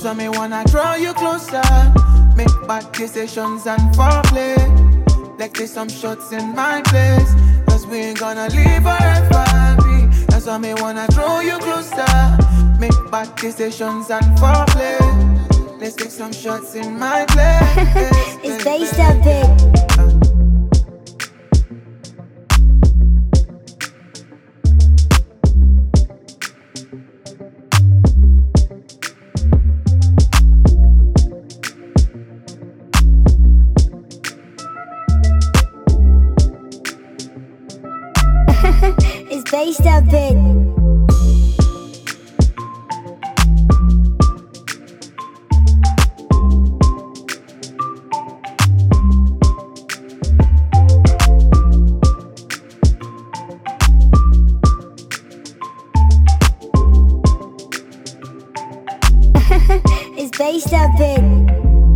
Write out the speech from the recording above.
That's why me wanna draw you closer. Make bad decisions and foreplay. Like there's some shots in my place. Cause we ain't gonna live forever. That's why me wanna draw you closer. Make bad decisions and foreplay. Let's take some shots in my place. It's based a bit. It's based a bit. It's based a bit.